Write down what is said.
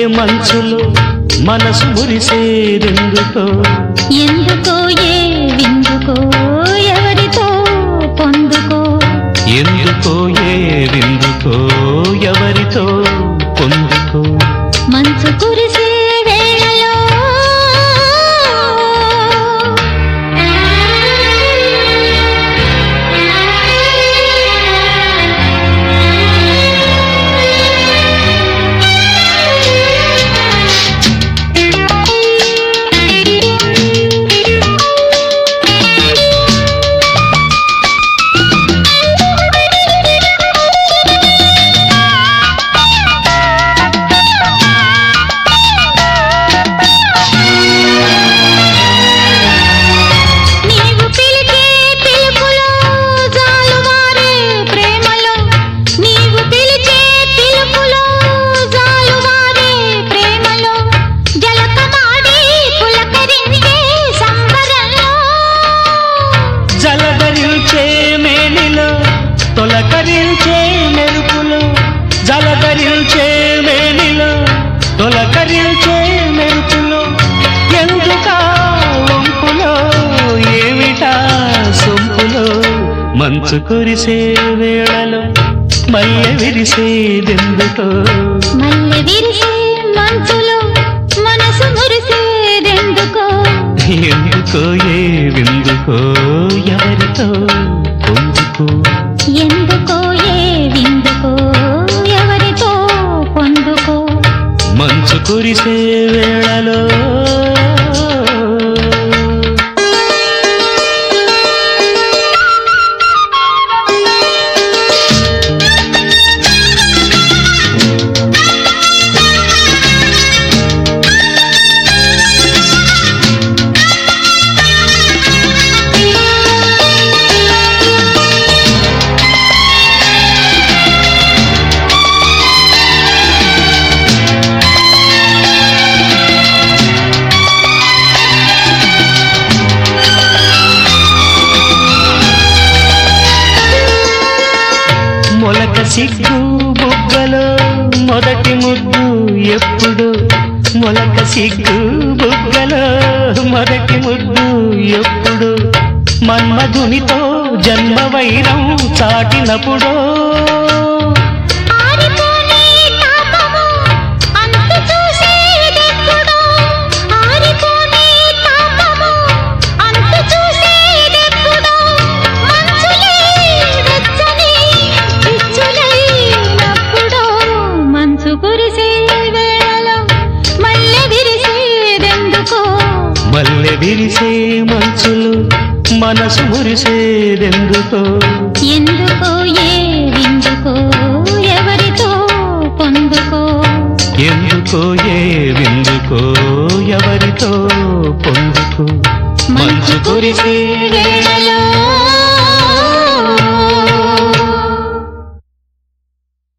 మంచులో మనసు మురిసేదెందుకో ఎందుకో ఏ విందుకో ఎవరితో పొందుకో ఎందుకో ఏ విందుకో ఎవరితో పొందుకో మంచు కురిసే వేళలో తొలకరించే మెరుపులో జలధరించే మేనిలో తొలకరించే మెరుపులో ఎందుకా వంపులో ఏమిటా సొంపులో మంచు కురిసే వేళలో మల్లె విరిసేదెందుకో మల్లె విరిసే మంచులో మనసు మురిసేదెందుకో ఎందుకో ఏ విందుకో ఎవరితో పొందుకో ఎందుకో ఏ విందుకో ఎవరితో పొందుకో మంచు కురిసే వేళలో మొలక సిగ్గు బుగ్గలో మొదటి ముద్దు ఎప్పుడు మొలక సిగ్గు బుగ్గలో మొదటి ముద్దు ఎప్పుడు మన్మధునితో జన్మ వైరం చాటినప్పుడు మల్లె విరిసే మంచులు మనసు మురిసేదెందుకో ఎందుకో ఏ విందుకో ఎవరితో పొందుకో ఎందుకో ఏ విందుకో ఎవరితో పొందుకో మంచు కురిసే వేళలో